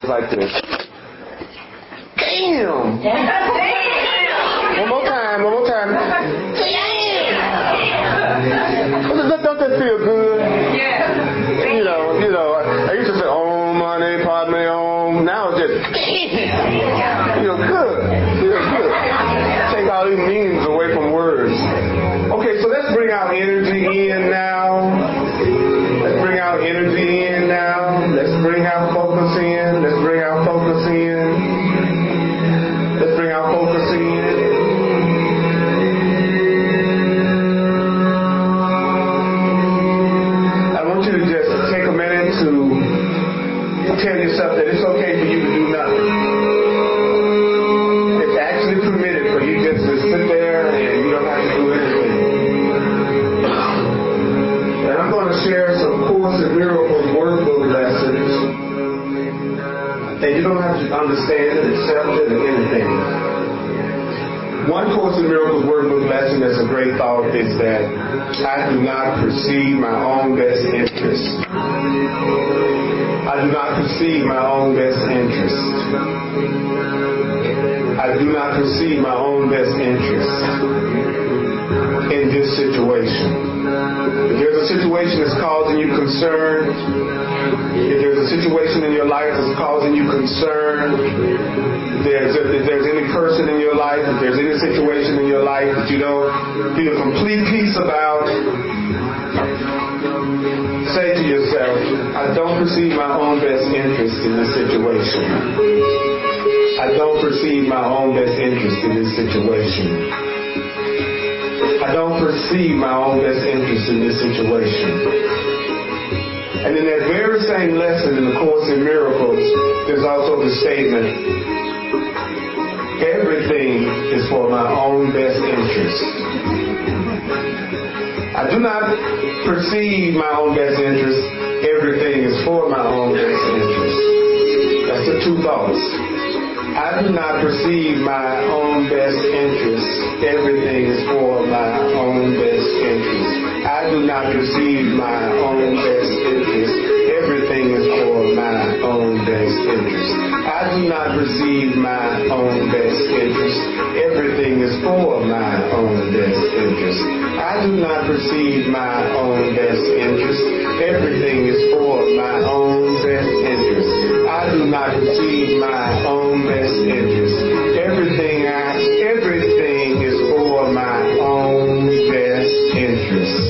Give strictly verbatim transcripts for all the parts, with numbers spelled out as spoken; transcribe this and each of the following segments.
like this. Damn! One more time, one more time. Damn! Don't that feel good? Yeah. You know, you know, I used to say, oh, money, padme, om. Now it's just, damn! Feel good. Feel good. Take all these meanings away from words. Okay, so let's bring our energy in now. Let's bring our energy in now. Let's bring our focus in. Let's bring our focus in. Let's bring our focus in. I want you to just take a minute to tell yourself that it's okay for you to do nothing. It's actually permitted for you just to sit there and you don't have to do anything. And I'm going to share some Course in Miracles workbook lessons. And you don't have to understand it, accept it, or anything. One Course in Miracles workbook lesson that's a great thought is that I do not perceive my own best interest. I do not perceive my own best interest. I do not perceive my own best interest in this situation. If there's a situation that's causing you concern, if there's a situation in your life that's causing you concern, if there's, if there's any person in your life, if there's any situation in your life that you don't feel complete peace about, say to yourself, I don't perceive my own best interest in this situation. I don't perceive my own best interest in this situation. I don't perceive my own best interest in this situation. And in that very same lesson in the Course in Miracles, there's also the statement, everything is for my own best interest. I do not perceive my own best interest, everything is for my own best interest. That's the two thoughts. I do not perceive my own best interest. Everything is for my own best interest. I do not perceive my own best interest. Everything is for my own best interest. I do not perceive my own best interest. Everything is for my own best interest. I do not perceive my own best interest. Everything is for my own best interest. I do not perceive my own best interest. Everything I, everything is for my own best interest.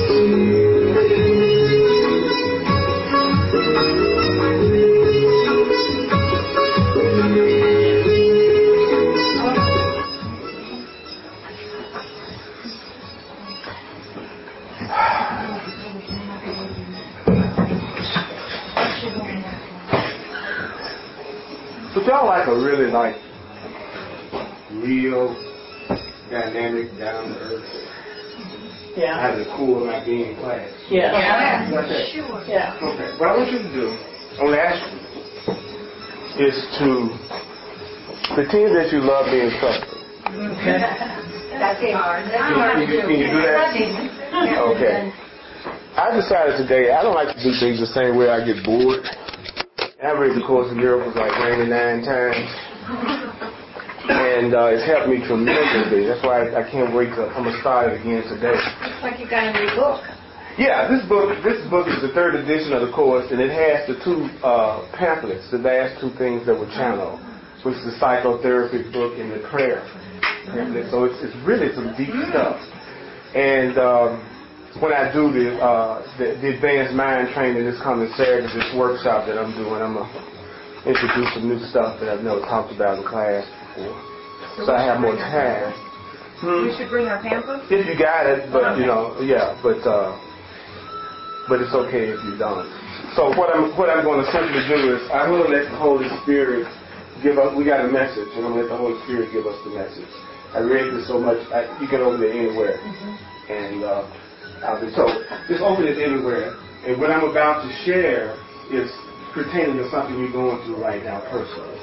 But y'all like a really like real, dynamic, down to earth. Yeah. Have a cool not being in class. Yeah. Yeah. Like that. Sure. Yeah. Okay. What I want you to do, I want to ask you, is to pretend that you love being trusted. Okay. That's hard. Can you, can you do that? Okay. I decided today I don't like to do things the same way. I get bored. I read the Course in Miracles like ninety-nine times, and uh, it's helped me tremendously. That's why I, I can't wait to. I'm gonna start it again today. Looks like you got a new book. Yeah, this book. This book is the third edition of the course, and it has the two uh, pamphlets, the last two things that were channeled, which is the psychotherapy book and the prayer pamphlet. So it's, it's really some deep stuff. And um, when I do the, uh, the the advanced mind training this coming Saturday, this workshop that I'm doing, I'm gonna introduce some new stuff that I've never talked about in class before, so, so I have more time. Hmm. We should bring our pamphlets? If you got it, but okay. you know, yeah, but uh, but it's okay if you don't. So what I'm what I'm going to simply do is I'm going to let the Holy Spirit give us. We got a message, and I'm going to let the Holy Spirit give us the message. I read this so much, I, you can open it anywhere, mm-hmm. and. Uh, Uh, so just open it anywhere, and what I'm about to share is pertaining to something you're going through right now personally.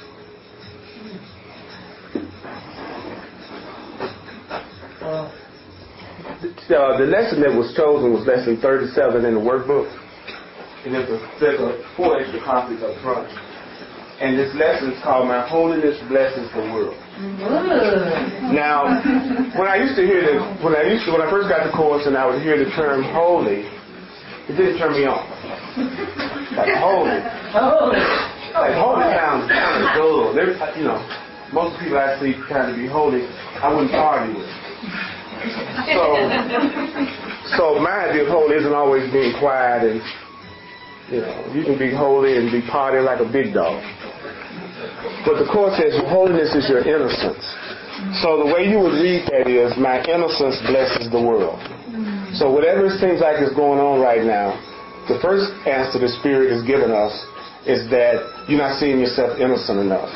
Uh, uh, the lesson that was chosen was lesson thirty-seven in the workbook, and there's, a, there's a four extra copies up front. And this lesson is called My Holiness Blesses the World. Now, when I used to hear the, when I used to, when I first got the course and I would hear the term holy, it didn't turn me on. Like holy. Like holy sounds kind of dull. There's, you know, most people I see kind of be holy, I wouldn't party with. So, so my idea of holy isn't always being quiet and, you know, you can be holy and be partying like a big dog. But the Course says your holiness is your innocence. So the way you would read that is, my innocence blesses the world. So whatever it seems like is going on right now, the first answer the Spirit has given us is that you're not seeing yourself innocent enough.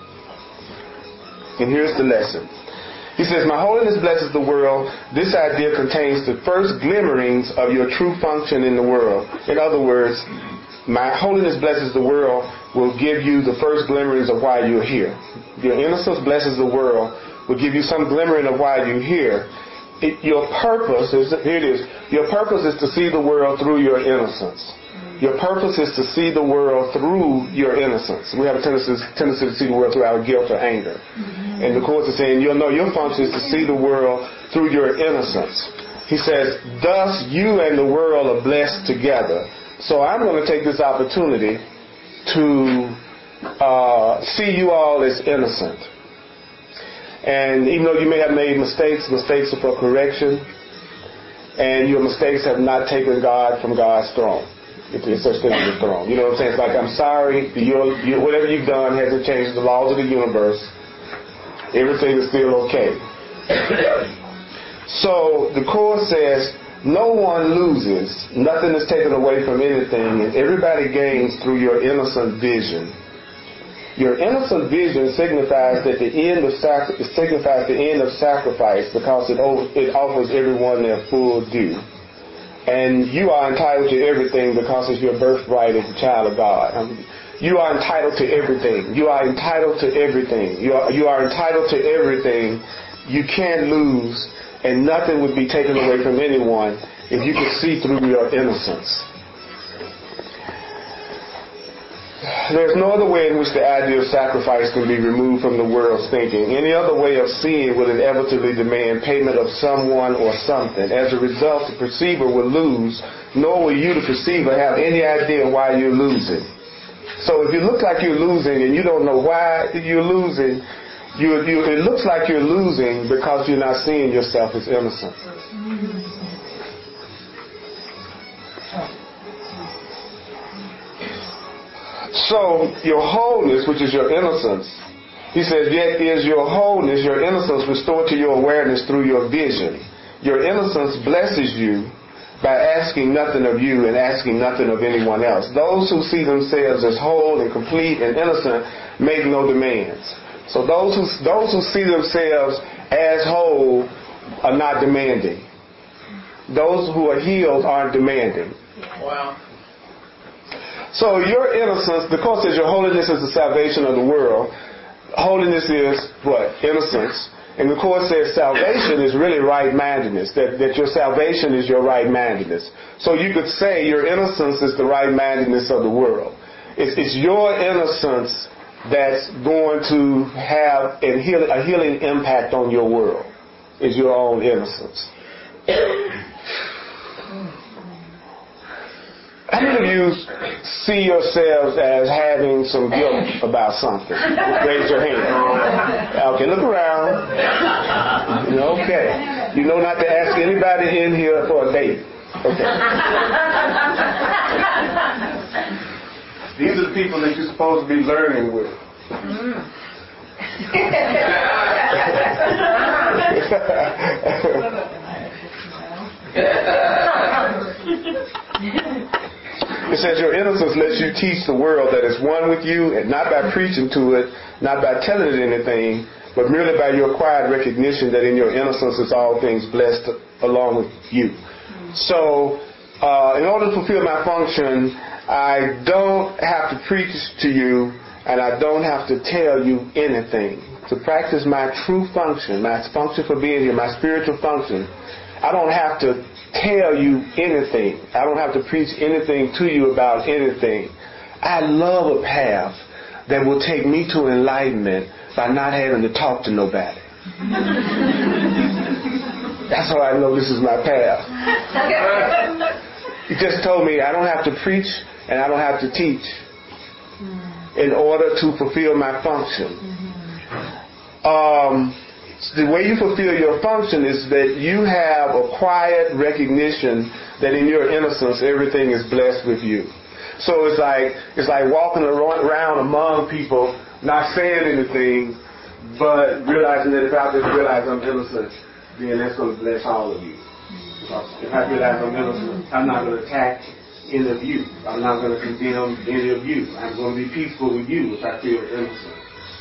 And here's the lesson. He says, my holiness blesses the world. This idea contains the first glimmerings of your true function in the world. In other words, my holiness blesses the world will give you the first glimmerings of why you're here. Your innocence blesses the world will give you some glimmering of why you're here. It, your purpose is, here it is, your purpose is to see the world through your innocence. Your purpose is to see the world through your innocence. We have a tendency, tendency to see the world through our guilt or anger. Mm-hmm. And the Course is saying, you'll know your function is to see the world through your innocence. He says, thus you and the world are blessed together. So I'm going to take this opportunity to uh, see you all as innocent. And even though you may have made mistakes, mistakes are for correction. And your mistakes have not taken God from God's throne. If there's such thing as a throne. You know what I'm saying? It's like, I'm sorry, you're, you, whatever you've done hasn't changed the laws of the universe. Everything is still okay. So the Course says, no one loses, nothing is taken away from anything, and everybody gains through your innocent vision. Your innocent vision signifies that the end of sac- it signifies the end of sacrifice because it, over, it offers everyone their full due. And you are entitled to everything because it's your birthright as a child of God. Um, you are entitled to everything. You are entitled to everything. You are, you are entitled to everything. You can't lose, and nothing would be taken away from anyone if you could see through your innocence. There's no other way in which the idea of sacrifice can be removed from the world's thinking. Any other way of seeing will inevitably demand payment of someone or something. As a result, the perceiver will lose, nor will you, the perceiver, have any idea why you're losing. So if you look like you're losing and you don't know why you're losing, you, you, it looks like you're losing because you're not seeing yourself as innocent. So your wholeness, which is your innocence, he says, yet is your wholeness, your innocence restored to your awareness through your vision. Your innocence blesses you by asking nothing of you and asking nothing of anyone else. Those who see themselves as whole and complete and innocent make no demands. So those who those who see themselves as whole are not demanding. Those who are healed aren't demanding. Wow. So your innocence, the Course says your holiness is the salvation of the world. Holiness is what? Innocence. And the Course says salvation is really right-mindedness, that, that your salvation is your right-mindedness. So you could say your innocence is the right-mindedness of the world. It's, it's your innocence that's going to have a, heal, a healing impact on your world, is your own innocence. How many of you see yourselves as having some guilt about something? Raise your hand. Okay, look around. Okay. You know not to ask anybody in here for a date. Okay. These are the people that you're supposed to be learning with. It says your innocence lets you teach the world that it's one with you, and not by preaching to it, not by telling it anything, but merely by your quiet recognition that in your innocence is all things blessed along with you. So, uh, in order to fulfill my function, I don't have to preach to you, and I don't have to tell you anything. To practice my true function, my function for being here, my spiritual function, I don't have to tell you anything. I don't have to preach anything to you about anything. I love a path that will take me to enlightenment by not having to talk to nobody. That's how I know this is my path. He just told me I don't have to preach and I don't have to teach in order to fulfill my function. Um, the way you fulfill your function is that you have a quiet recognition that in your innocence everything is blessed with you. So it's like it's like walking around among people, not saying anything, but realizing that if I just realize I'm innocent, then that's going to bless all of you. Because if I realize I'm innocent, I'm not going to attack any of you. I'm not going to condemn any of you. I'm going to be peaceful with you if I feel innocent.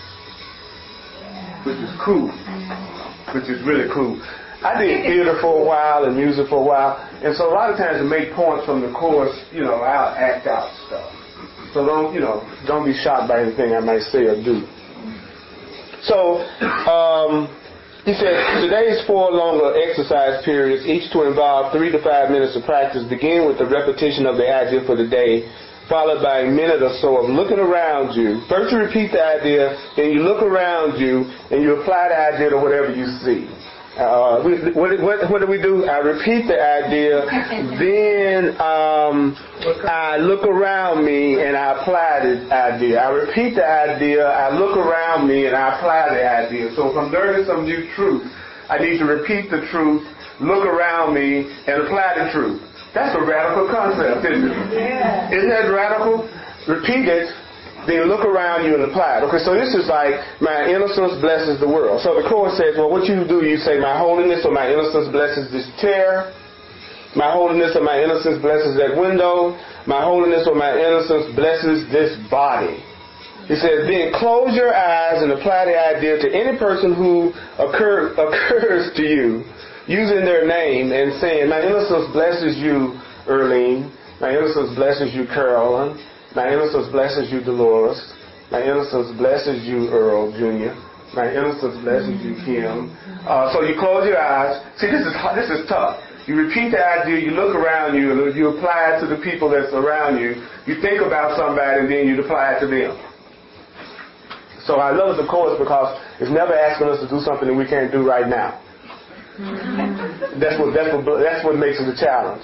Which is cool. Which is really cool. I did theater for a while and music for a while, and so a lot of times to make points from the course, you know, I'll act out stuff. So don't, you know, don't be shocked by anything I might say or do. So, um, he said, today's four longer exercise periods, each to involve three to five minutes of practice, begin with the repetition of the idea for the day, followed by a minute or so of looking around you. First you repeat the idea, then you look around you, and you apply the idea to whatever you see. Uh, we, what, what, what do we do? I repeat the idea, then um, I look around me and I apply the idea. I repeat the idea, I look around me and I apply the idea. So if I'm learning some new truth, I need to repeat the truth, look around me, and apply the truth. That's a radical concept, isn't it? Yeah. Isn't that radical? Repeat it, then look around you and apply it. Okay, so this is like, my innocence blesses the world. So the Course says, well, what you do, you say, my holiness or my innocence blesses this chair. My holiness or my innocence blesses that window. My holiness or my innocence blesses this body. He says, then close your eyes and apply the idea to any person who occur, occurs to you, using their name and saying, my innocence blesses you, Earlene. My innocence blesses you, Carolyn. My innocence blesses you, Dolores. My innocence blesses you, Earl Junior My innocence blesses you, Kim. Uh, so you close your eyes. See, this is this is tough. You repeat the idea, you look around you, and you apply it to the people that's around you. You think about somebody, and then you apply it to them. So I love the Course because it's never asking us to do something that we can't do right now. That's what that's what that's what makes it a challenge.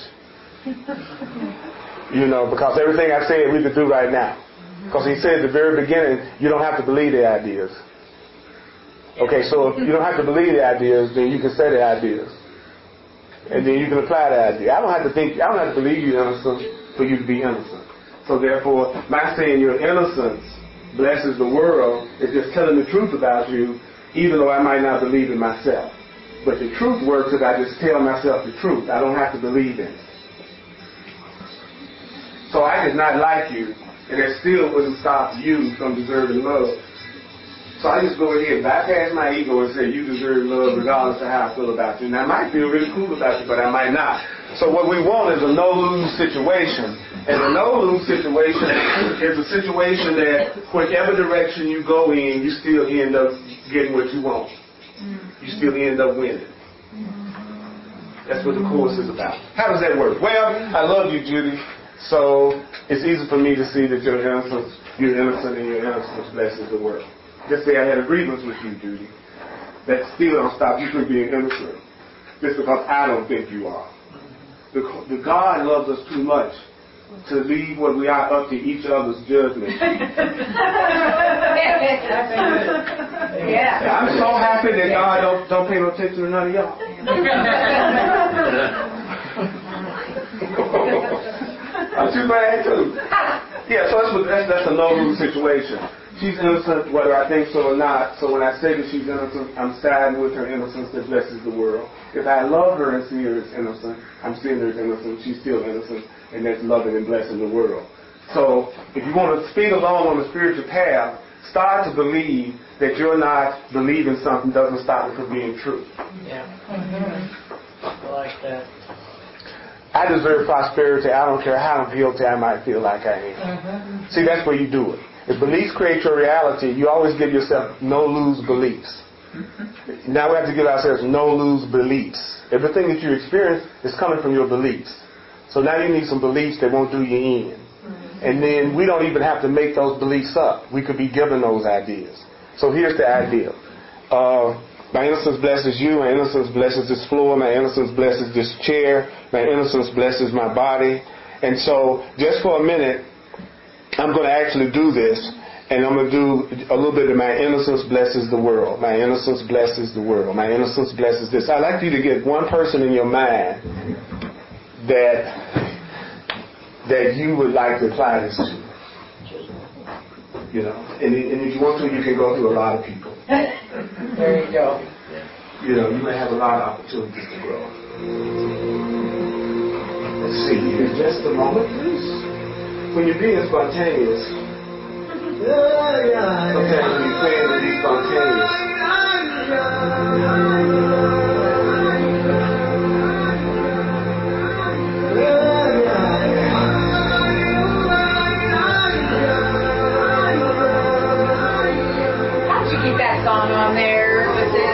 You know, because everything I said we could do right now. Because he said at the very beginning, you don't have to believe the ideas. Okay, so if you don't have to believe the ideas, then you can say the ideas. And then you can apply the idea. I don't have to think, I don't have to believe you're innocent for you to be innocent. So therefore, my saying your innocence blesses the world is just telling the truth about you, even though I might not believe it myself. But the truth works if I just tell myself the truth. I don't have to believe in it. So I did not like you, and that still wouldn't stop you from deserving love. So I just go ahead and bypass my ego and say, you deserve love regardless of how I feel about you. And I might feel really cool about you, but I might not. So what we want is a no-lose situation. And a no-lose situation is a situation that whichever direction you go in, you still end up getting what you want. You still end up winning. That's what the Course is about. How does that work? Well, I love you, Judy. So it's easy for me to see that you're innocent, you're innocent and your innocence blesses the world. Just say I had a grievance with you, Judy. That still don't stop you from being innocent. Just because I don't think you are. The, the God loves us too much to leave what we are up to each other's judgment. Yeah. I'm so happy that God don't, don't pay no attention to none of y'all. I'm too glad too. Yeah, so that's, what, that's, that's a no-lose situation. She's innocent whether I think so or not. So when I say that she's innocent, I'm siding with her innocence that blesses the world. If I love her and see her as innocent, I'm seeing her as innocent. She's still innocent, and that's loving and blessing the world. So if you want to speed along on the spiritual path, start to believe that you're not believing something doesn't stop it from being true. Yeah. Mm-hmm. I like that. I deserve prosperity. I don't care how guilty I might feel like I am. Mm-hmm. See, that's where you do it. If beliefs create your reality, you always give yourself no-lose beliefs. Mm-hmm. Now we have to give ourselves no-lose beliefs. Everything that you experience is coming from your beliefs. So now you need some beliefs that won't do you in. Mm-hmm. And then we don't even have to make those beliefs up. We could be given those ideas. So here's the idea. Uh, my innocence blesses you. My innocence blesses this floor. My innocence blesses this chair. My innocence blesses my body. And so just for a minute, I'm going to actually do this. And I'm going to do a little bit of my innocence blesses the world. My innocence blesses the world. My innocence blesses this. I'd like you to get one person in your mind that that you would like to apply this to. You know, and, and if you want to, you can go through a lot of people. There you go. You know, you may have a lot of opportunities to grow. Let's see here, just a moment, please. When you're being spontaneous, sometimes when you're playing to be spontaneous, How'd you get that song on there with this?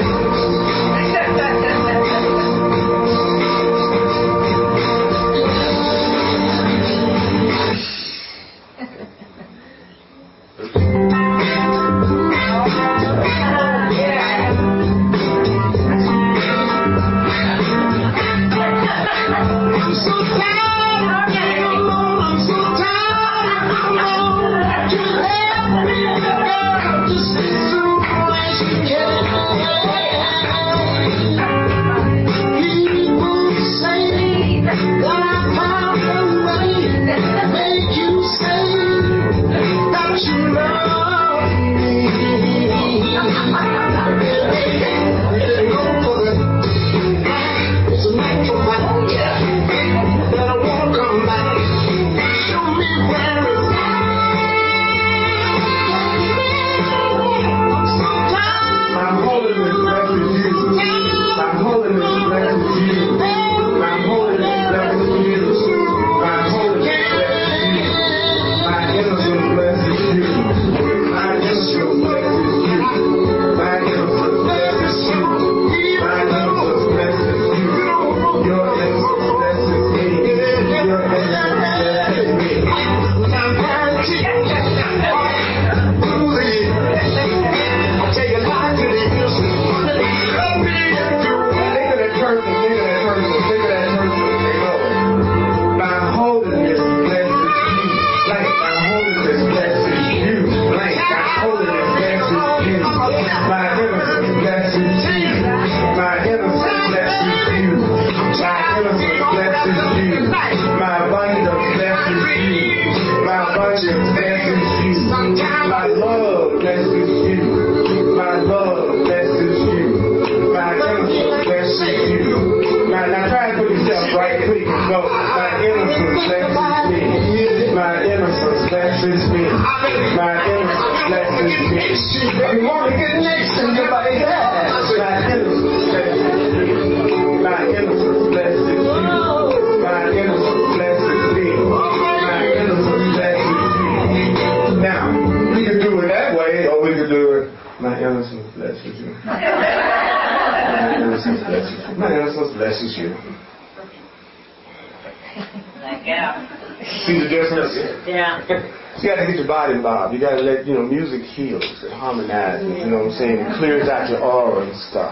See the difference? Yeah. You got to get your body involved. You got to let, you know, music heals. It harmonizes, you know what I'm saying? It clears out your aura and stuff.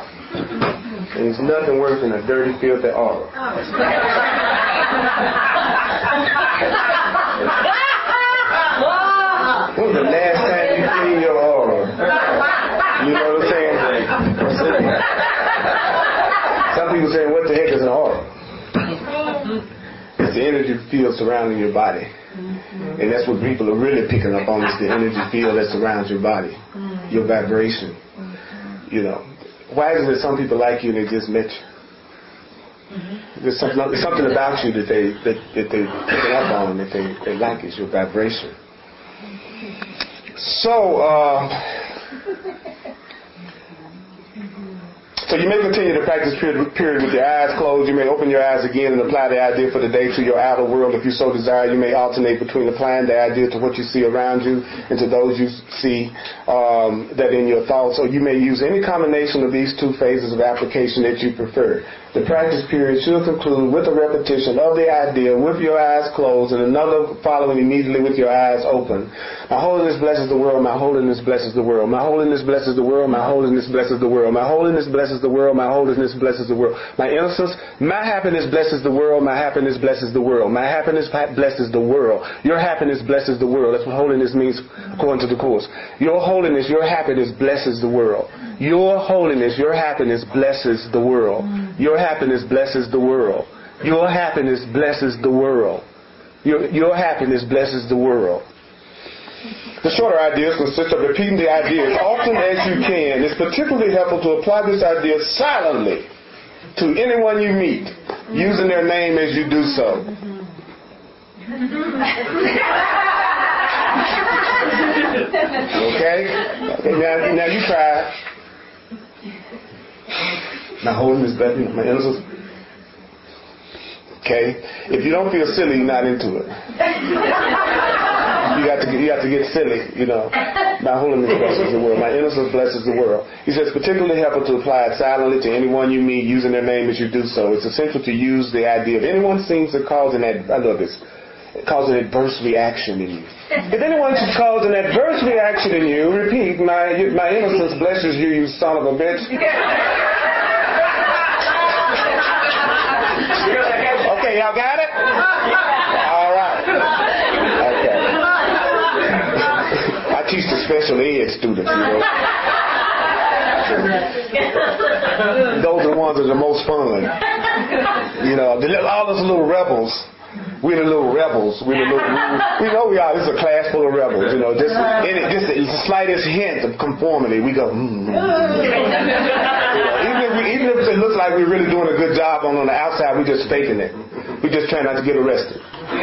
And there's nothing worse than a dirty, filthy aura. When was the last time you cleaned your aura? You know what I'm saying? Some people say, what the heck is an aura? It's the energy field surrounding your body. Mm-hmm. And that's what people are really picking up on, is the energy field that surrounds your body, mm-hmm. your vibration. Mm-hmm. You know, why is it that some people like you and they just met you? Mm-hmm. There's, something, there's something about you that they that, that they picking up on, that they, they like, is your vibration. So, uh, So you may continue to practice period, period with your eyes closed. You may open your eyes again and apply the idea for the day to your outer world. If you so desire, you may alternate between applying the idea to what you see around you and to those you see um, that in your thoughts. Or you may use any combination of these two phases of application that you prefer. The practice period should conclude with a repetition of the idea with your eyes closed and another following immediately with your eyes open. My holiness blesses the world. My holiness blesses the world. My holiness blesses the world. My holiness blesses the world. My holiness blesses the world. My holiness blesses the world. My innocence, my happiness blesses the world. My happiness blesses the world. My happiness blesses the world. Your happiness blesses the world. That's what holiness means according to the Course. Your holiness, your happiness blesses the world. Your holiness, your happiness blesses the world. Your happiness blesses the world. Your happiness blesses the world. Your, your happiness blesses the world. The shorter ideas consist of repeating the idea as often as you can. It's particularly helpful to apply this idea silently to anyone you meet, using their name as you do so. Okay? Now, now you try. My holiness, my innocence. Okay, if you don't feel silly, you're not into it. You got to, you have to get silly, you know. My holiness blesses the world. My innocence blesses the world. He says, particularly helpful to apply it silently to anyone you meet, using their name as you do so. It's essential to use the idea. If anyone seems to cause an ad- I love this. Cause an adverse reaction in you. If anyone should cause an adverse reaction in you, repeat, my my innocence blesses you, you son of a bitch. Okay, y'all got it? All right. Okay. I teach the special ed students, you know. Those are the ones that are the most fun. You know, all those little rebels. We're the little rebels. We're the little, we, we know we are. This is a class full of rebels. You know, just any, just the slightest hint of conformity, we go. Mm. Even if we, even if it looks like we're really doing a good job on on the outside, we're just faking it. We just try not to get arrested.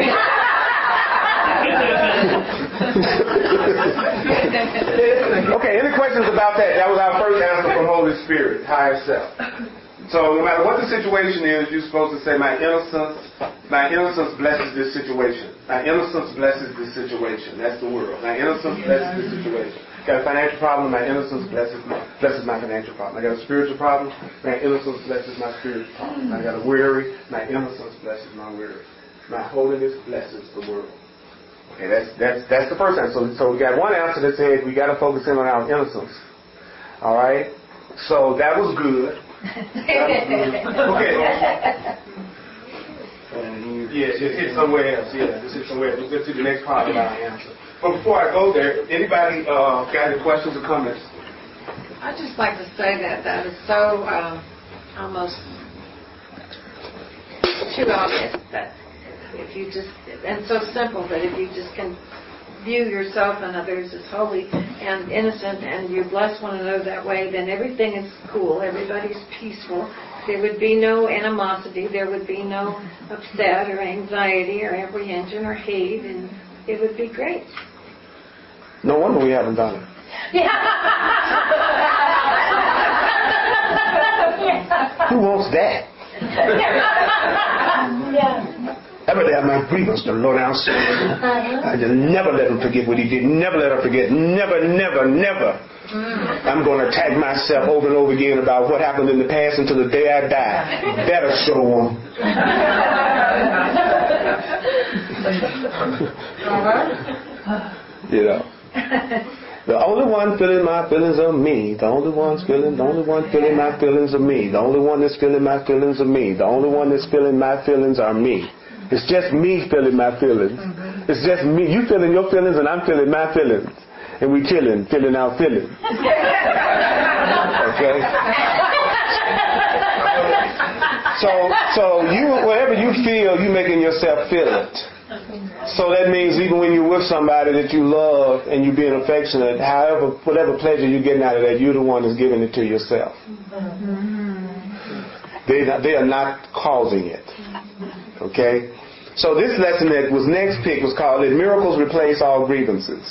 Okay. Any questions about that? That was our first answer from Holy Spirit, higher self. So no matter what the situation is, you're supposed to say, my innocence, my innocence blesses this situation. My innocence blesses this situation. That's the world. My innocence blesses this situation. Got a financial problem, my innocence blesses my, blesses my financial problem. I got a spiritual problem, my innocence blesses my spiritual problem. I got a weary, my innocence blesses my weary. My holiness blesses the world. Okay, that's that's that's the first answer. So, so we got one answer that says we got to focus in on our innocence. All right. So that was good. Okay. Yeah, just hit somewhere else. Yeah, just hit somewhere else. Let's get to the next part of our answer. But before I go there, anybody uh, got any questions or comments? I'd just like to say that that is so um, almost too obvious that if you just, and so simple that if you just can view yourself and others as holy and innocent and you bless one another that way, then everything is cool, everybody's peaceful. There would be no animosity, there would be no upset or anxiety or apprehension or hate, and it would be great. No wonder we haven't done it. Who wants that? Yeah. I better have my grievance to low down soul. I just never let him forget what he did. Never let her forget. Never, never, never. Mm. I'm going to attack myself over and over again about what happened in the past until the day I die. Better show him. You know. The only one feeling my feelings are me. The only one's feeling, the only one feeling my feelings are me. The only one that's feeling my feelings are me. The only one that's feeling my feelings are me. It's just me feeling my feelings. Mm-hmm. It's just me. You feeling your feelings and I'm feeling my feelings. And we chilling, feeling our feelings. Okay? So, so you, whatever you feel, you making yourself feel it. So that means even when you're with somebody that you love and you're being affectionate, however, whatever pleasure you're getting out of that, you're the one that's giving it to yourself. They, they are not causing it. Okay? So this lesson that was next picked was called "Let Miracles Replace All Grievances."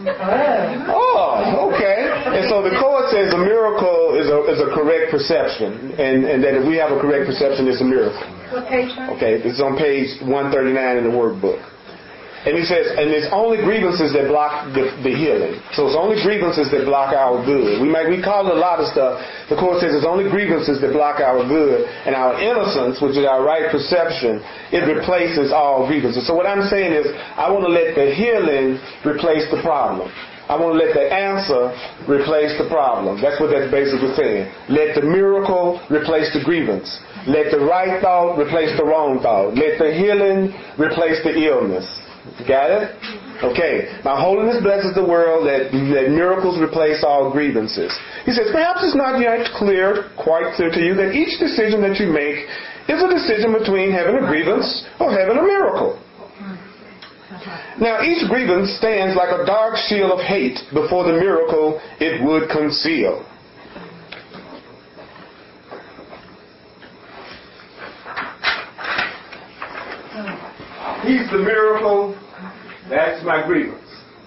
Oh, okay. And so the Course says a miracle is a is a correct perception, and, and that if we have a correct perception, it's a miracle. What page? Okay, it's on page one thirty-nine in the workbook. And he says, and it's only grievances that block the, the healing. So it's only grievances that block our good. We might we call it a lot of stuff. The Court says it's only grievances that block our good, and our innocence, which is our right perception, it replaces all grievances. So what I'm saying is, I want to let the healing replace the problem. I want to let the answer replace the problem. That's what that's basically saying. Let the miracle replace the grievance. Let the right thought replace the wrong thought. Let the healing replace the illness. Got it? Okay. My holiness blesses the world that, that miracles replace all grievances. He says, perhaps it's not yet clear, quite clear to you, that each decision that you make is a decision between having a grievance or having a miracle. Now, each grievance stands like a dark shield of hate before the miracle it would conceal. He's the miracle, that's my grievance.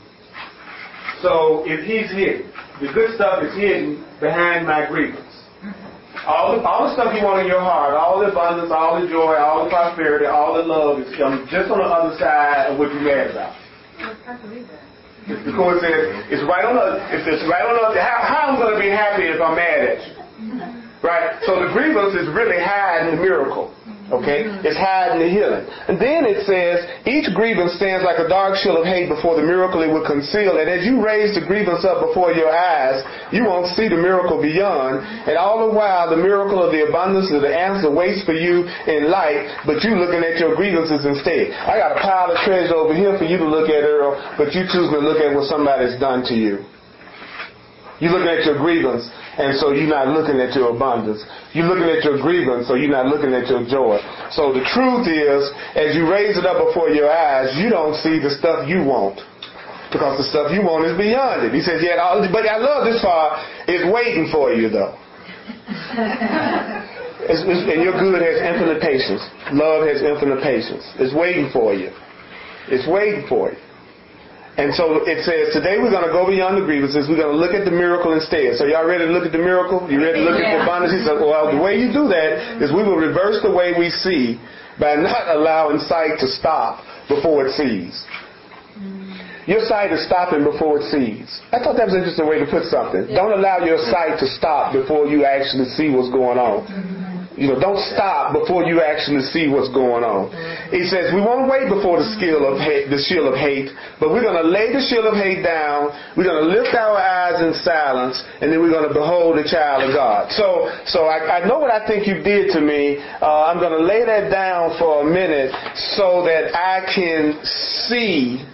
So if he's hidden, the good stuff is hidden behind my grievance. All the, all the stuff you want in your heart, all the abundance, all the joy, all the prosperity, all the love is um, just on the other side of what you're mad about. The Court says it's right on the, if it's right on the, how, how I'm going to be happy if I'm mad at you? Right? So the grievance is really hiding the miracle. Okay? It's hiding the healing. And then it says, each grievance stands like a dark shield of hate before the miracle it would conceal. And as you raise the grievance up before your eyes, you won't see the miracle beyond. And all the while, the miracle of the abundance of the answer waits for you in light, but you looking at your grievances instead. I got a pile of treasure over here for you to look at, Earl, but you choosing to look at what somebody's done to you. You're looking at your grievance, and so you're not looking at your abundance. You're looking at your grievance, so you're not looking at your joy. So the truth is, as you raise it up before your eyes, you don't see the stuff you want. Because the stuff you want is beyond it. He says, yeah, but I love this part. It's waiting for you, though. it's, it's, and your good has infinite patience. Love has infinite patience. It's waiting for you. It's waiting for you. And so it says, today we're going to go beyond the grievances. We're going to look at the miracle instead. So y'all ready to look at the miracle? You ready to look yeah. at the abundance? He said, well, the way you do that is we will reverse the way we see by not allowing sight to stop before it sees. Your sight is stopping before it sees. I thought that was an interesting way to put something. Yeah. Don't allow your sight to stop before you actually see what's going on. You know, don't stop before you actually see what's going on. He says we won't wait before the skill of hate, the shield of hate, but we're going to lay the shield of hate down. We're going to lift our eyes in silence, and then we're going to behold the child of God. So, so I, I know what I think you did to me. Uh, I'm going to lay that down for a minute so that I can see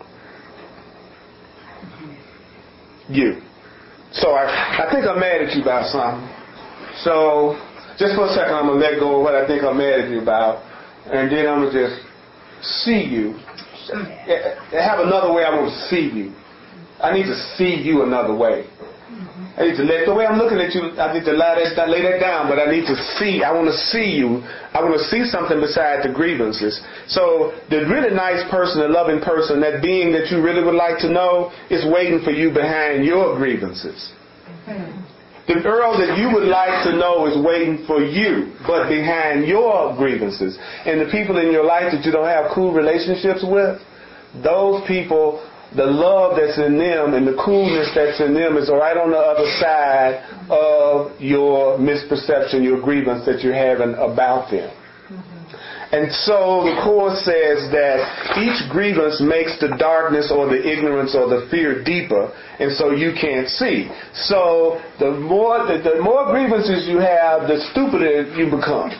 you. So I, I think I'm mad at you about something. So. Just for a second, I'm going to let go of what I think I'm mad at you about, and then I'm going to just see you. Have another way I want to see you. I need to see you another way. I need to let the way I'm looking at you, I need to lay that, lay that down, but I need to see, I want to see you. I want to see something besides the grievances. So the really nice person, the loving person, that being that you really would like to know is waiting for you behind your grievances. The Earl that you would like to know is waiting for you, but behind your grievances. And the people in your life that you don't have cool relationships with, those people, the love that's in them and the coolness that's in them is right on the other side of your misperception, your grievance that you're having about them. And so the Course says that each grievance makes the darkness or the ignorance or the fear deeper, and so you can't see. So the more the, the more grievances you have, the stupider you become.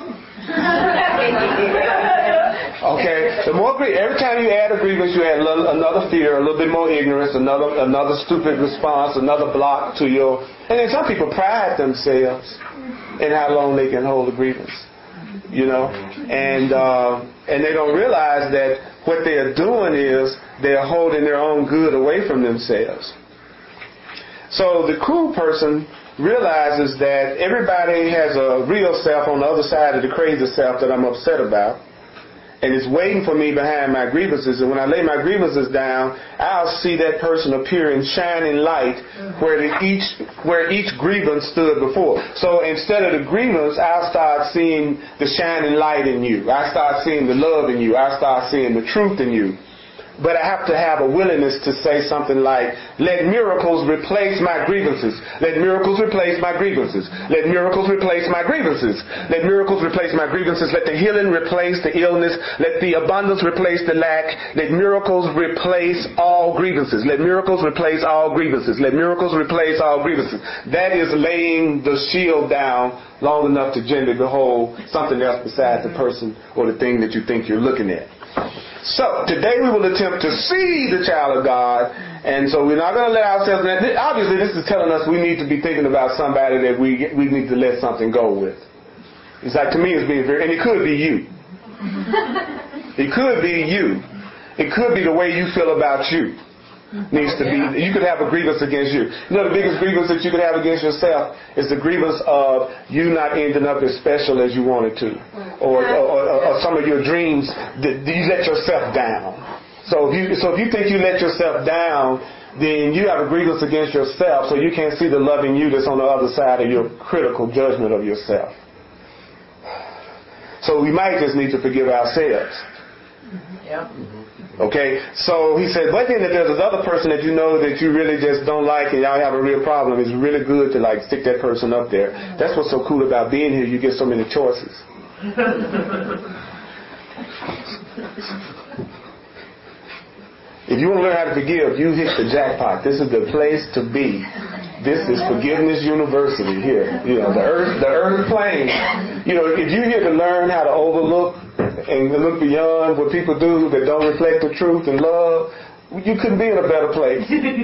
Okay, the more every time you add a grievance, you add another fear, a little bit more ignorance, another another stupid response, another block to your. And then some people pride themselves in how long they can hold a grievance. You know, and uh, and they don't realize that what they are doing is they're holding their own good away from themselves. So the cool person realizes that everybody has a real self on the other side of the crazy self that I'm upset about, and it's waiting for me behind my grievances. And when I lay my grievances down, I'll see that person appear in shining light where the each where each grievance stood before. So instead of the grievance, I'll start seeing the shining light in you. I start seeing the love in you. I start seeing the truth in you. but I have to have a willingness to say something like, let miracles replace my grievances. Let miracles replace my grievances. Let miracles replace my grievances. Let miracles replace my grievances. Let the healing replace the illness. Let the abundance replace the lack. Let miracles replace all grievances. Let miracles replace all grievances. Let miracles replace all grievances. That is laying the shield down long enough to gently behold something else besides the person or the thing that you think you're looking at. So, today we will attempt to see the child of God, and so we're not going to let ourselves, obviously this is telling us we need to be thinking about somebody that we we need to let something go with. It's like, to me, it's being very, and it could be you. It could be you. It could be the way you feel about you. Needs to be, you could have a grievance against you. You know, the biggest grievance that you could have against yourself is the grievance of you not ending up as special as you wanted to, or, or, or, or some of your dreams that you let yourself down. So if you so if you think you let yourself down, then you have a grievance against yourself, so you can't see the loving you that's on the other side of your critical judgment of yourself. So we might just need to forgive ourselves. Yeah. Okay, so he said, but then if there's this other person that you know that you really just don't like and y'all have a real problem, it's really good to like stick that person up there. That's what's so cool about being here. You get so many choices. If you want to learn how to forgive, you hit the jackpot. This is the place to be. This is Forgiveness University here. You know, the earth, the earth plane. You know, if you're here to learn how to overlook and look beyond what people do that don't reflect the truth and love, you couldn't be in a better place.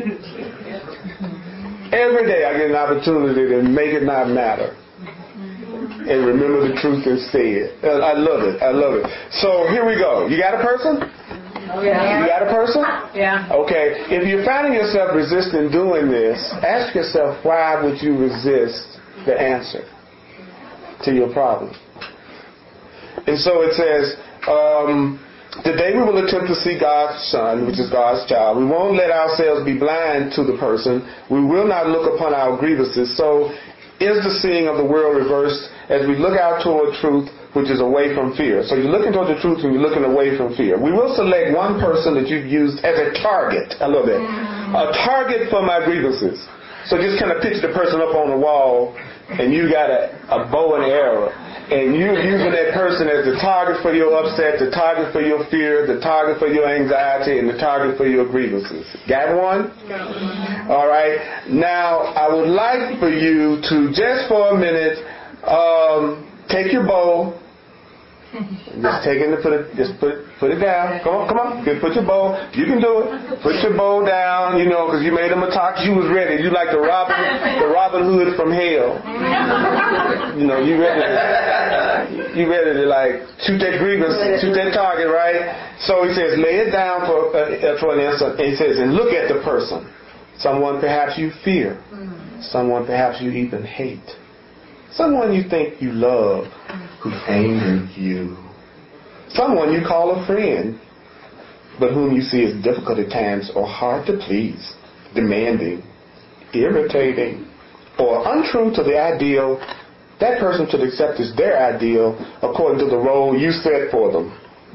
Every day I get an opportunity to make it not matter and remember the truth and say it. I love it. I love it. So here we go. You got a person? Oh, yeah. You got a person? Yeah. Okay. If you're finding yourself resisting doing this, ask yourself, why would you resist the answer to your problem? And so it says, um, today we will attempt to see God's Son, which is God's child. We won't let ourselves be blind to the person. We will not look upon our grievances. So is the seeing of the world reversed as we look out toward truth, which is away from fear. So you're looking toward the truth and you're looking away from fear. We will select one person that you've used as a target. I love that. A target for my grievances. So just kind of picture the person up on the wall and you got a, a bow and arrow. And you're using that person as the target for your upset, the target for your fear, the target for your anxiety, and the target for your grievances. Got one? No. All right. Now, I would like for you to, just for a minute, um, take your bow. Just take it and put it, just put it, put it down. Come on, come on. Just put your bow. You can do it. Put your bow down, you know, because you made them a talk. You was ready. You like the Robin, the Robin Hood from hell. You know, you ready to, you ready to like shoot that grievance, shoot that target, right? So he says, lay it down for, uh, for an instant. And he says, and look at the person. Someone perhaps you fear. Someone perhaps you even hate. Someone you think you love who angered you. Someone you call a friend, but whom you see as difficult at times or hard to please, demanding, irritating, or untrue to the ideal that person should accept as their ideal according to the role you set for them.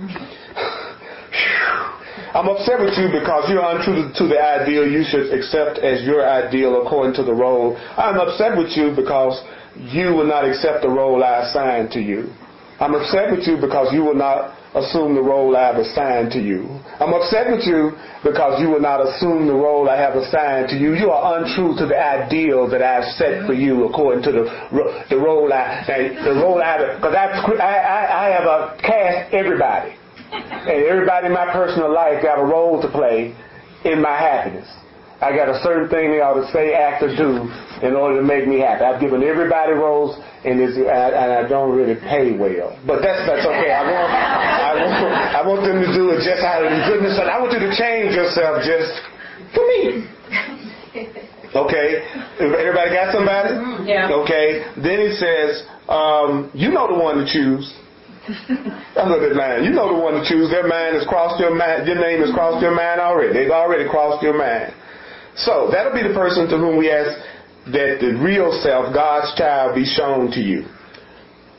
I'm upset with you because you're untrue to the ideal you should accept as your ideal according to the role. I'm upset with you because you will not accept the role I assigned to you. I'm upset with you because you will not assume the role I have assigned to you. I'm upset with you because you will not assume the role I have assigned to you. You are untrue to the ideal that I've set for you according to the the role I the role I because I I I have a cast everybody, and everybody in my personal life got a role to play in my happiness. I got a certain thing they ought to say, act, or do in order to make me happy. I've given everybody roles, and, it's, and I don't really pay well. But that's that's okay. I want I want I want them to do it just out of the goodness. And I want you to change yourself just for me. Okay. Everybody got somebody? Yeah. Okay. Then it says, um, you know the one to choose. I love that line. You know the one to choose. Their mind has crossed your mind. Your name has crossed your mind already. They've already crossed your mind. So that'll be the person to whom we ask that the real self, God's child, be shown to you.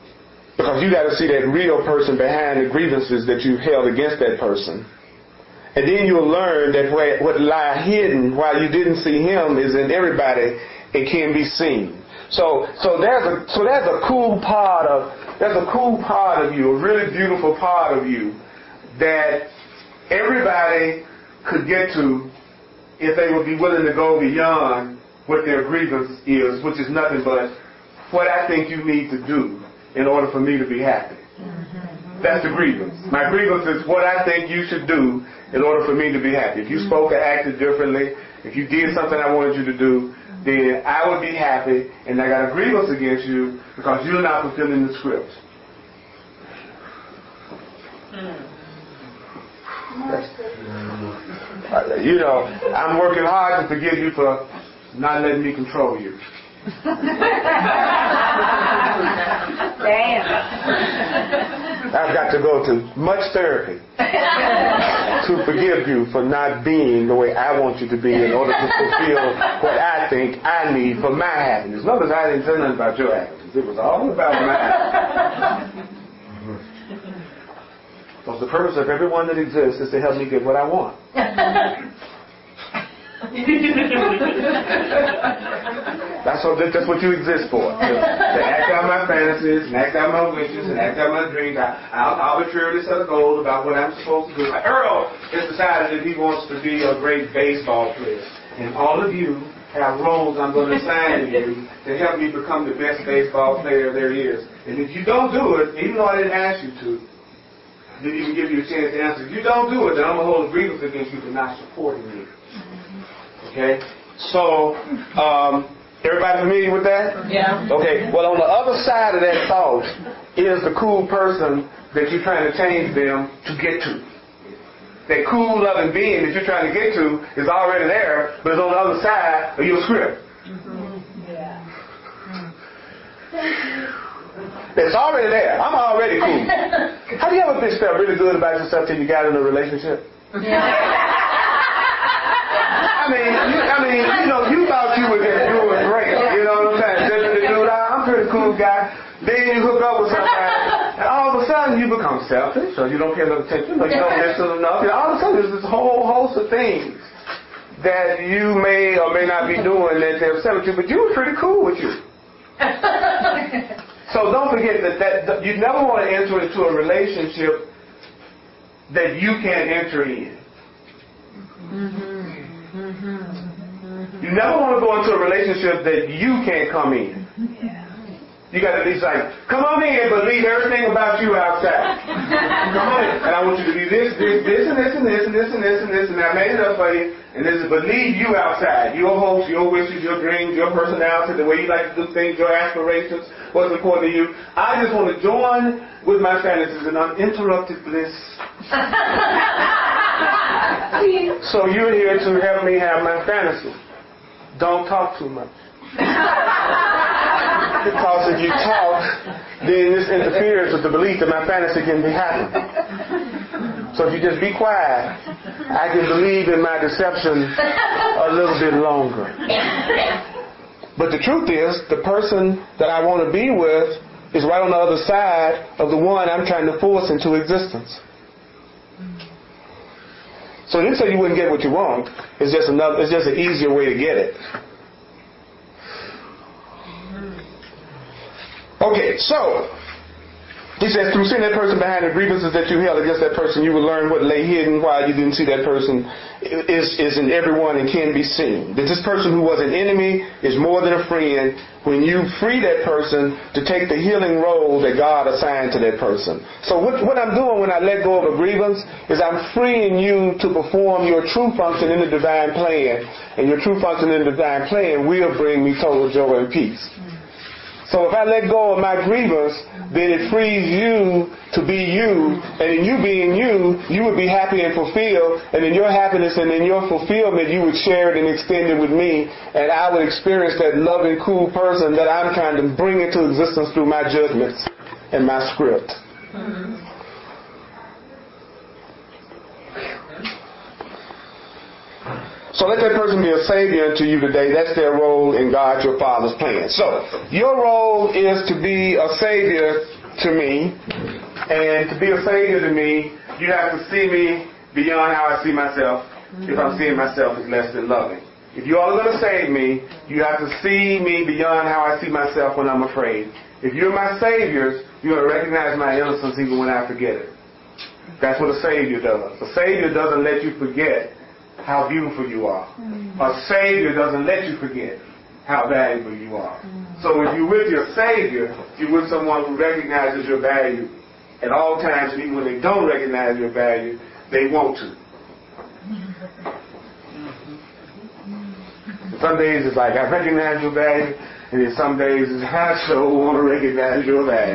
Because you got to see that real person behind the grievances that you held against that person. And then you'll learn that what lie hidden while you didn't see him is in everybody and can be seen. So so there's a so there's a cool part of there's a cool part of you, a really beautiful part of you that everybody could get to if they would be willing to go beyond what their grievance is, which is nothing but what I think you need to do in order for me to be happy. That's the grievance. My grievance is what I think you should do in order for me to be happy. If you spoke or acted differently, if you did something I wanted you to do, then I would be happy, and I got a grievance against you because you're not fulfilling the script. You know, I'm working hard to forgive you for not letting me control you. Damn. I've got to go to much therapy to forgive you for not being the way I want you to be in order to fulfill what I think I need for my happiness. Notice I didn't say nothing about your happiness. It was all about my happiness. Because the purpose of everyone that exists is to help me get what I want. That's what that's what you exist for. To, to act out my fantasies, and act out my wishes, and act out my dreams. I, I'll arbitrarily set a goal about what I'm supposed to do. Like Earl has decided that he wants to be a great baseball player, and all of you have roles I'm going to assign to you to help me become the best baseball player there is. And if you don't do it, even though I didn't ask you to, I didn't even give you a chance to answer. If you don't do it, then I'm going to hold a grievance against you for not supporting me. Okay? So, um, everybody familiar with that? Yeah. Okay. Well, on the other side of that thought is the cool person that you're trying to change them to get to. That cool, loving being that you're trying to get to is already there, but it's on the other side of your script. Mm-hmm. Yeah. It's already there. I'm already cool. Have you ever been felt really good about yourself till you got in a relationship? Yeah. I mean, you, I mean, you know, you thought you were just doing great. You know what I'm saying? Just the dude, I'm a pretty cool guy. Then you hook up with somebody, and all of a sudden you become selfish, or you don't pay enough attention, or you don't listen enough. And all of a sudden there's this whole host of things that you may or may not be doing that they're upset with you, but you were pretty cool with you. So don't forget that, that you never want to enter into a relationship that you can't enter in. You never want to go into a relationship that you can't come in. You got to be like, come on in, but leave everything about you outside. Come on in. And I want you to be this, this, this, and this, and this, and this, and this, and this, and I made it up for you. And this is, but leave you outside. Your hopes, your wishes, your dreams, your personality, the way you like to do things, your aspirations, what's important to you. I just want to join with my fantasies in uninterrupted bliss. So you're here to help me have my fantasy. Don't talk too much. Because if you talk, then this interferes with the belief that my fantasy can be happening. So if you just be quiet, I can believe in my deception a little bit longer. But the truth is, the person that I want to be with is right on the other side of the one I'm trying to force into existence. So I didn't say you wouldn't get what you want. It's just another. It's just an easier way to get it. Okay, so he says, through seeing that person behind the grievances that you held against that person, you will learn what lay hidden while you didn't see that person is, is in everyone and can be seen. That this person who was an enemy is more than a friend when you free that person to take the healing role that God assigned to that person. So what, what I'm doing when I let go of a grievance is I'm freeing you to perform your true function in the divine plan. And your true function in the divine plan will bring me total joy and peace. So if I let go of my grievance, then it frees you to be you, and in you being you, you would be happy and fulfilled, and in your happiness and in your fulfillment, you would share it and extend it with me, and I would experience that loving, cool person that I'm trying to bring into existence through my judgments and my script. Mm-hmm. So let that person be a savior unto you today. That's their role in God, your Father's plan. So your role is to be a savior to me. And to be a savior to me, you have to see me beyond how I see myself if I'm seeing myself as less than loving. If you all are going to save me, you have to see me beyond how I see myself when I'm afraid. If you're my saviors, you're going to recognize my innocence even when I forget it. That's what a savior does. A savior doesn't let you forget how beautiful you are. A savior doesn't let you forget how valuable you are. So if you're with your savior, you're with someone who recognizes your value at all times, and even when they don't recognize your value, they want to. Some days it's like, I recognize your value, and then some days it's, I so want to recognize your value.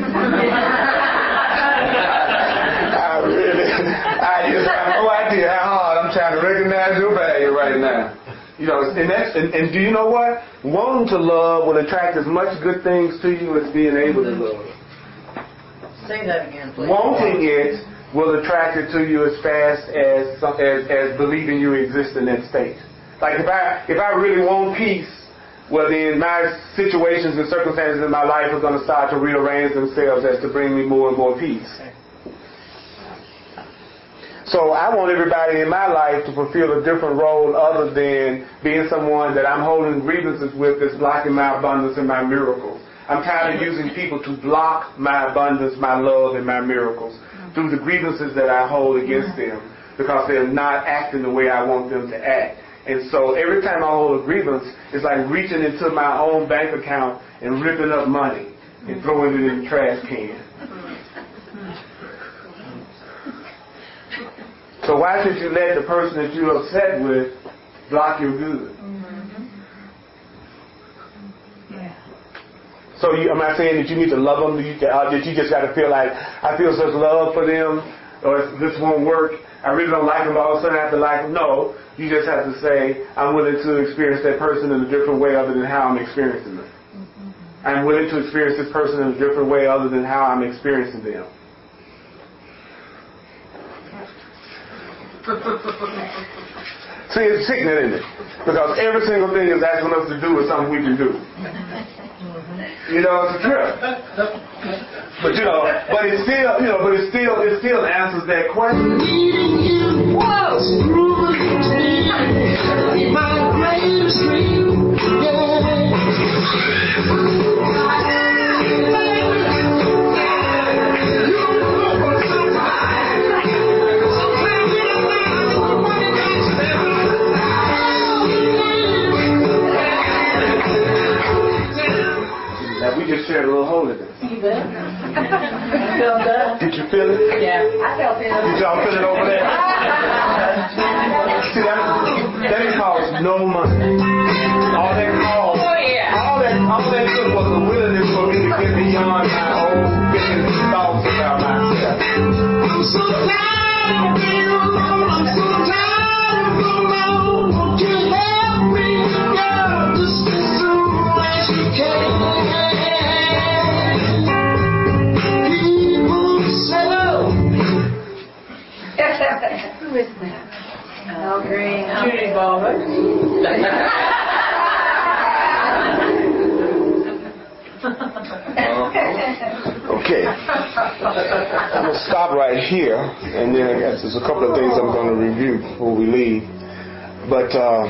I really, I just have no idea how hard I'm trying to recognize your value right now. You know, and, that's, and, and do you know what? Wanting to love will attract as much good things to you as being able to love. Say that again, please. Wanting it will attract it to you as fast as, as, as believing you exist in that state. Like if I if I really want peace, well then my situations and circumstances in my life are going to start to rearrange themselves as to bring me more and more peace. So I want everybody in my life to fulfill a different role other than being someone that I'm holding grievances with that's blocking my abundance and my miracles. I'm tired of using people to block my abundance, my love, and my miracles through the grievances that I hold against them because they're not acting the way I want them to act. And so every time I hold a grievance, it's like reaching into my own bank account and ripping up money and throwing it in the trash can. So why should you let the person that you're upset with block your good? So you, am I saying that you need to love them? That you, uh, that you just got to feel like, I feel such love for them, or this won't work, I really don't like them, but all of a sudden I have to like them? No. You just have to say, I'm willing to experience that person in a different way other than how I'm experiencing them. I'm willing to experience this person in a different way other than how I'm experiencing them. See, it's sickening, isn't it? Because every single thing is asking us to do is something we can do. You know, it's a trip. But you know, but it still, you know, but it still, it still answers that question. Whoa! My greatest dream, Now we just shared a little holiness. You bet. I felt that. Did you feel it? Yeah, I felt it. Did y'all feel it over there? See, that, that costs no money. All that cost, oh, yeah. all that, all that took was a willingness for me to get beyond my own feelings and thoughts about myself. I'm so tired of being alone. I'm so tired of being alone. Won't you help me, girl, just as soon as you can? Who is that? Al Green. Judy Baldwin. Okay. I'm going to stop right here, and then I guess there's a couple of things I'm going to review before we leave. But uh,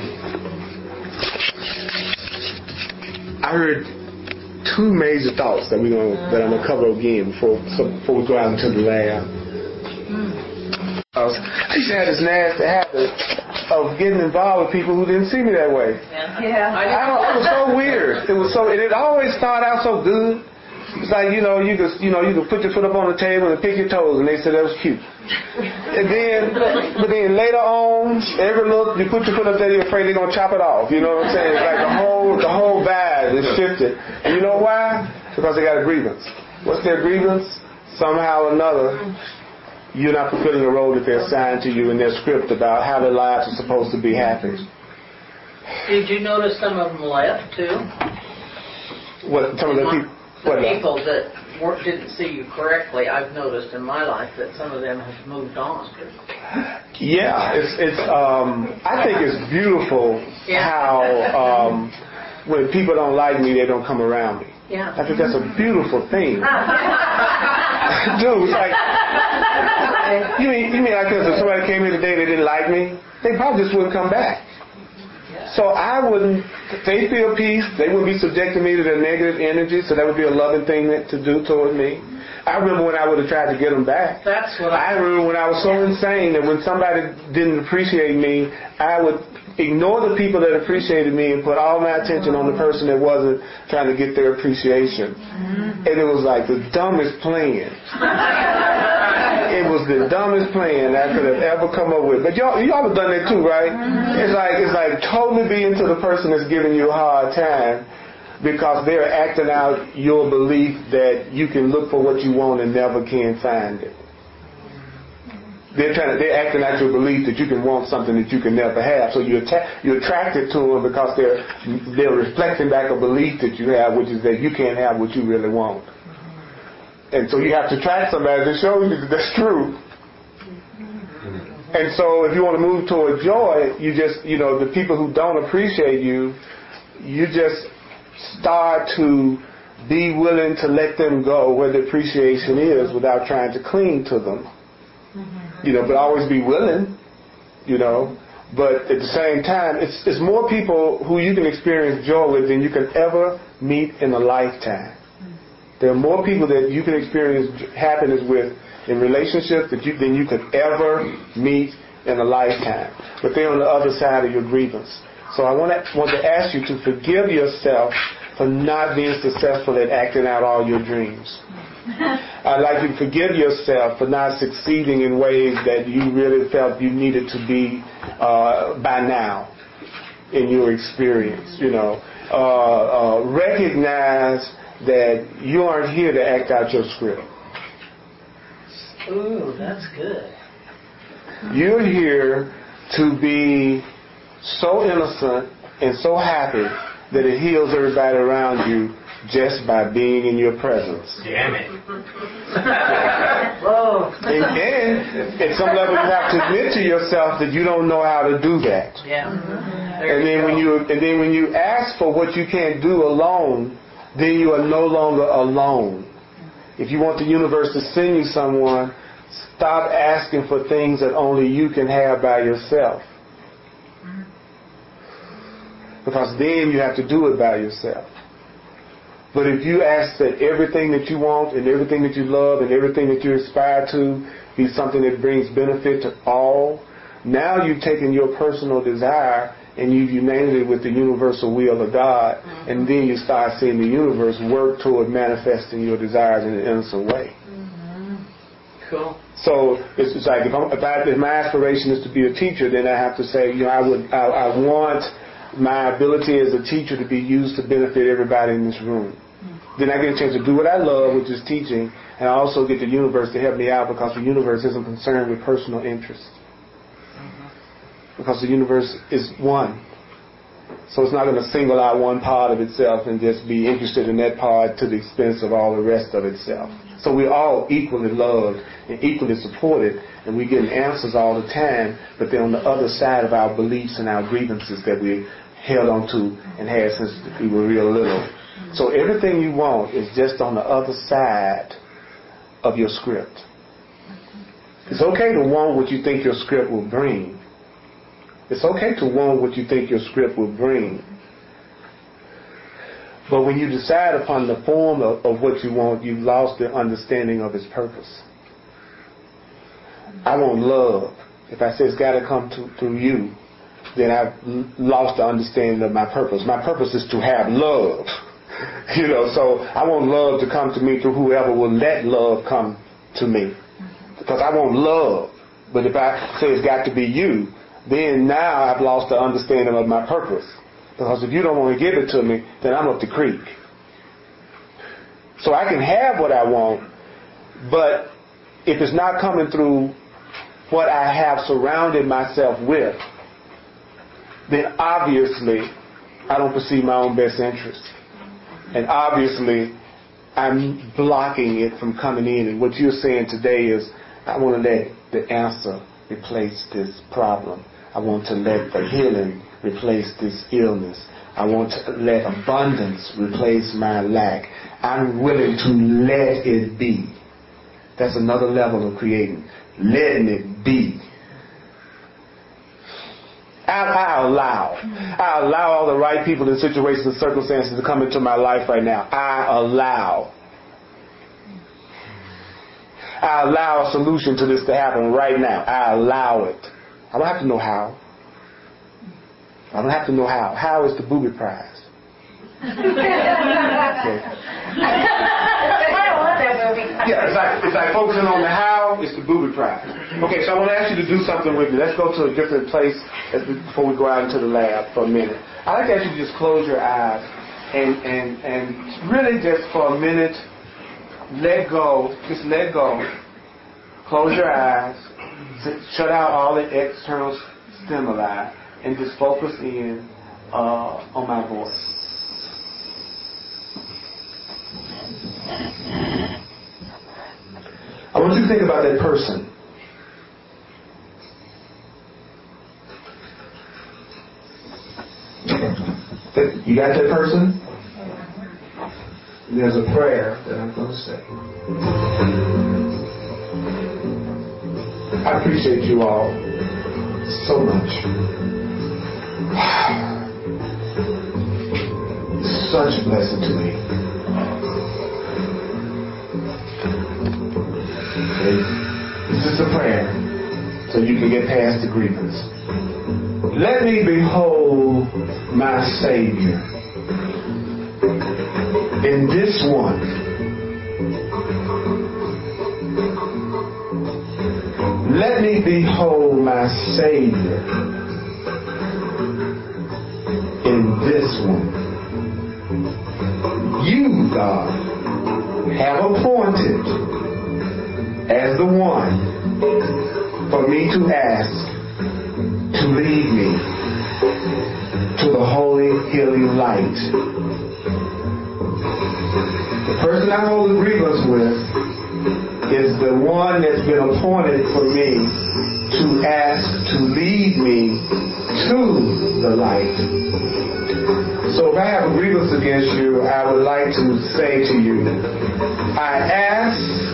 I heard two major thoughts that we're going to, that I'm going to cover again before so before we go out into the lab. I used to have this nasty habit of getting involved with people who didn't see me that way. Yeah. I don't, it was so weird. It was so, and it always started out so good. It's like, you know, you could, you know, you could put your foot up on the table and pick your toes, and they said that was cute. And then, but then later on, every little, you put your foot up there, you're afraid they're gonna chop it off. You know what I'm saying? It's like the whole, the whole vibe is shifted. And you know why? Because they got a grievance. What's their grievance? Somehow or another, you're not fulfilling the role that they assigned to you in their script about how their lives are supposed to be happy. Did you notice some of them left too? What some of the people? The what people that weren't, didn't see you correctly, I've noticed in my life that some of them have moved on. Yeah, it's it's. Um, I think it's beautiful yeah. how um, when people don't like me, they don't come around me. Yeah. I think that's a beautiful thing. Dude, it's like, you mean, you mean like this, if somebody came here today and they didn't like me, they probably just wouldn't come back. So I wouldn't, they feel peace, they wouldn't be subjecting me to their negative energy, so that would be a loving thing to do toward me. I remember when I would have tried to get them back. That's what I, I remember when I was so insane that when somebody didn't appreciate me, I would ignore the people that appreciated me and put all my attention on the person that wasn't trying to get their appreciation. Mm-hmm. And it was like the dumbest plan. It was the dumbest plan I could have ever come up with. But y'all, y'all have done that too, right? Mm-hmm. It's like it's like totally being to the person that's giving you a hard time because they're acting out your belief that you can look for what you want and never can find it. They're trying to, they're acting out your belief that you can want something that you can never have. So you're atta- you're attracted to them because they're they're reflecting back a belief that you have, which is that you can't have what you really want. And so you have to attract somebody that shows you that that's true. And so if you want to move toward joy, you just, you know, the people who don't appreciate you, you just start to be willing to let them go where the appreciation is without trying to cling to them. You know, but always be willing, you know. But at the same time, it's, it's more people who you can experience joy with than you can ever meet in a lifetime. There are more people that you can experience happiness with in relationships that you, than you could ever meet in a lifetime. But they're on the other side of your grievance. So I want to, want to ask you to forgive yourself for not being successful at acting out all your dreams. I'd like you to forgive yourself for not succeeding in ways that you really felt you needed to be uh, by now in your experience. You know, uh, uh, recognize that you aren't here to act out your script. Ooh, that's good. You're here to be so innocent and so happy that it heals everybody around you just by being in your presence. Damn it. Whoa. And, and at some level you have to admit to yourself that you don't know how to do that. Yeah. Mm-hmm. And then when you and then when you ask for what you can't do alone, then you are no longer alone. If you want the universe to send you someone, stop asking for things that only you can have by yourself. Because then you have to do it by yourself. But if you ask that everything that you want and everything that you love and everything that you aspire to be something that brings benefit to all, now you've taken your personal desire and you've united it with the universal will of God, mm-hmm. and then you start seeing the universe work toward manifesting your desires in an innocent way. Mm-hmm. Cool. So it's, it's like if, I'm, if, I, if my aspiration is to be a teacher, then I have to say, you know, I would, I, I want my ability as a teacher to be used to benefit everybody in this room. Mm-hmm. Then I get a chance to do what I love, which is teaching, and I also get the universe to help me out because the universe isn't concerned with personal interest. Because the universe is one. So it's not going to single out one part of itself and just be interested in that part to the expense of all the rest of itself. So we're all equally loved and equally supported, and we're getting answers all the time, but they're on the other side of our beliefs and our grievances that we held on to and had since we were real little. So everything you want is just on the other side of your script. It's okay to want what you think your script will bring. It's okay to want what you think your script will bring. But when you decide upon the form of, of what you want, you've lost the understanding of its purpose. I want love. If I say it's got to come to, through you, then I've lost the understanding of my purpose. My purpose is to have love. You know, so I want love to come to me through whoever will let love come to me. Because I want love. But if I say it's got to be you, then now I've lost the understanding of my purpose. Because if you don't want to give it to me, then I'm up the creek. So I can have what I want, but if it's not coming through what I have surrounded myself with, then obviously I don't perceive my own best interest. And obviously I'm blocking it from coming in. And what you're saying today is, I want to let the answer replace this problem. I want to let the healing replace this illness. I want to let abundance replace my lack. I'm willing to let it be. That's another level of creating. Letting it be. I, I allow. I allow all the right people and situations and circumstances to come into my life right now. I allow. I allow a solution to this to happen right now. I allow it. I don't have to know how. I don't have to know how. How is the booby prize? Okay. Yeah, it's like, it's like focusing on the how, it's the booby prize. Okay, so I want to ask you to do something with me. Let's go to a different place before we go out into the lab for a minute. I'd like to ask you to just close your eyes and, and, and really just for a minute, let go. Just let go. Close your eyes. Shut out all the external stimuli and just focus in uh, on my voice. I want you to think about that person. You got that person? There's a prayer that I'm going to say. I appreciate you all so much. Such a blessing to me. Okay. This is a prayer so you can get past the grievance. Let me behold my Savior in this one. Let me behold my Savior in this one. You, God, have appointed as the one for me to ask to lead me to the holy, healing light. The person I hold a grievance with is the one that's been appointed for me to ask to lead me to the light. So if I have a grievance against you, I would like to say to you, I ask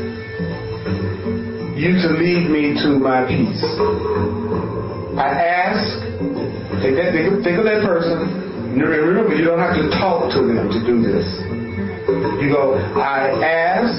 you to lead me to my peace. I ask, take that, think of, think of that person. Remember, you don't have to talk to them to do this. You go, I ask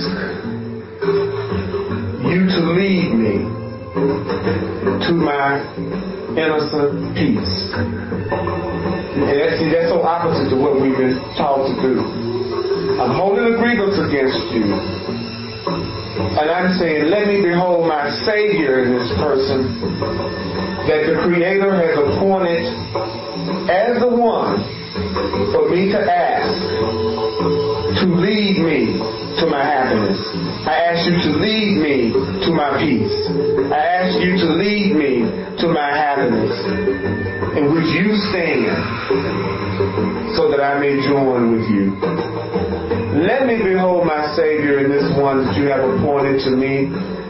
you to lead me to my innocent peace. And that's, see, that's so opposite to what we've been taught to do. I'm holding a grievance against you. And I'm saying, let me behold my Savior in this person that the Creator has appointed as the one for me to ask to lead me to my happiness. I ask you to lead me to my peace. I ask you to lead me to my happiness in which you stand so that I may join with you. Let me behold my Savior in this one that you have appointed to me.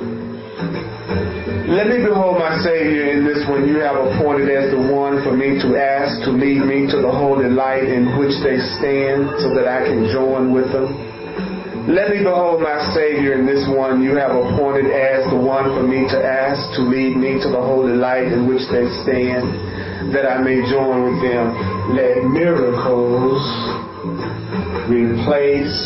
Let me behold my Savior in this one you have appointed as the one for me to ask to lead me to the holy light in which they stand so that I can join with them. Let me behold my Savior in this one you have appointed as the one for me to ask to lead me to the holy light in which they stand that I may join with them. Let miracles replace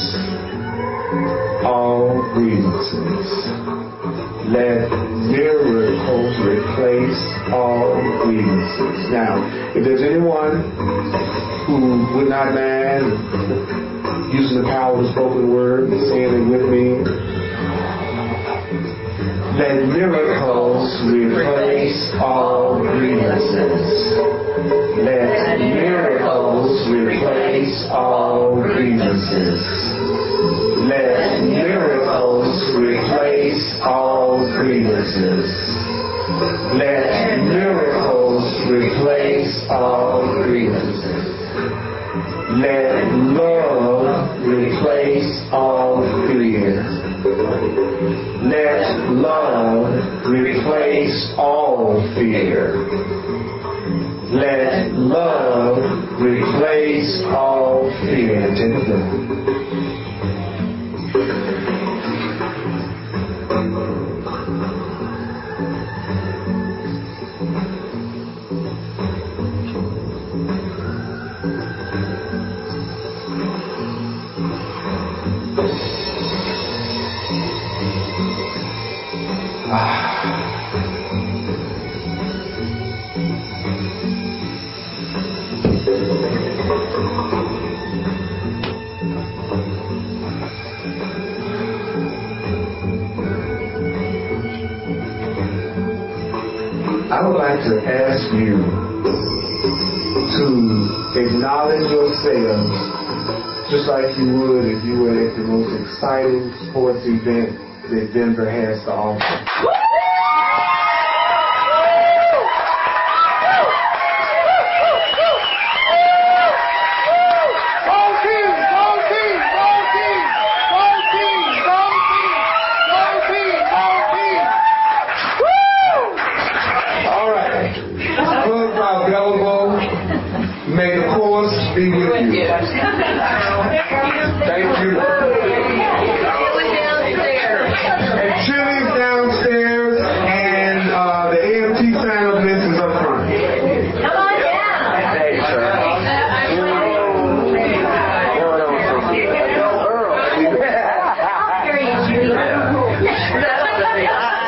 all grievances. Let miracles replace all grievances. Now, if there's anyone who would not mind using the power of the spoken word and saying it with me, let miracles replace all grievances. Let miracles replace all grievances. Let miracles replace all grievances. Let miracles replace all grievances. Let love replace all fear. Let love replace all fear. Let love replace all fear. Take a breath. I would like to ask you to acknowledge yourselves just like you would if you were at the most exciting sports event that Denver has to offer.